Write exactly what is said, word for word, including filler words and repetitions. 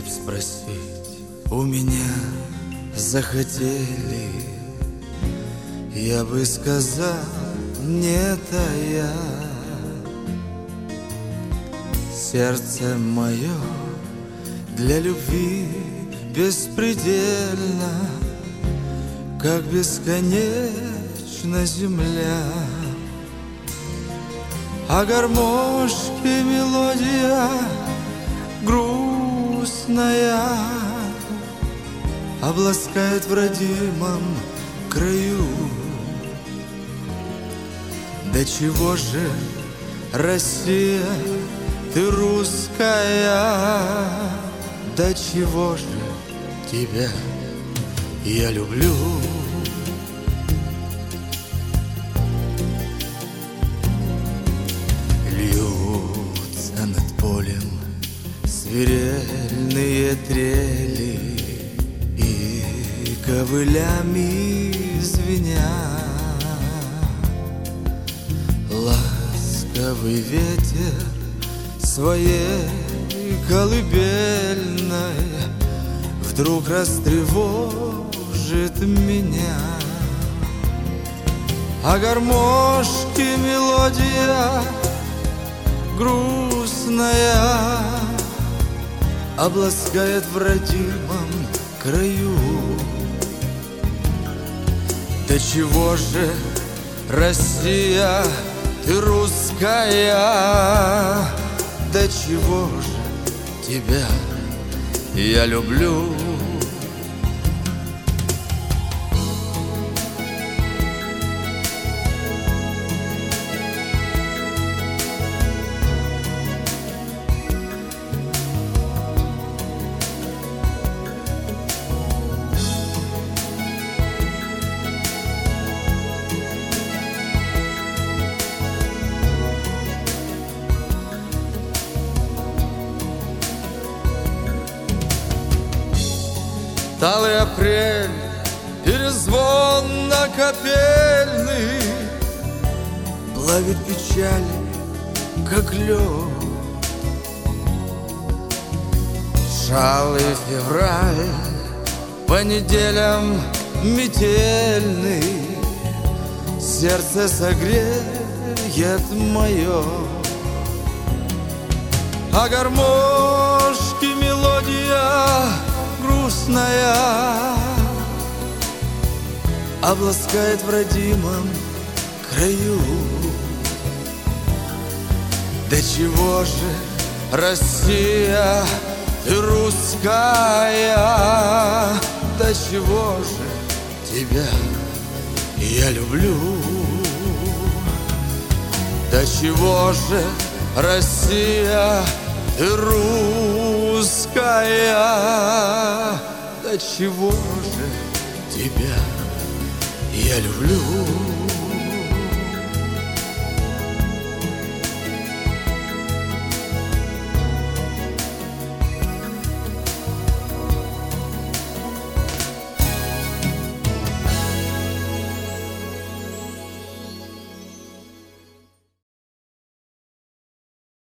спросить у меня захотели, я бы сказал, нет, а я. Сердце мое для любви беспредельно, как бесконечна земля. А гармошки мелодия грустная обласкает в родимом краю. Да чего же, Россия, ты русская, да чего же тебя я люблю. Льются над полем свирельные трели, и ковылями звеня ласковый ветер своей колыбельной вдруг растревожит меня. А гармошки мелодия грустная обласкает в родимом краю. Да чего же, Россия, ты русская, да чего же тебя я люблю. Талый апрель, перезвон на капельный плавит печаль, как лед. Шалый февраль, по неделям метельный сердце согреет мое. А гармошки мелодия грустная обласкает в родимом краю. Да чего же, Россия, ты русская, да чего же тебя я люблю. Да чего же, Россия, ты русская, да чего же тебя я люблю.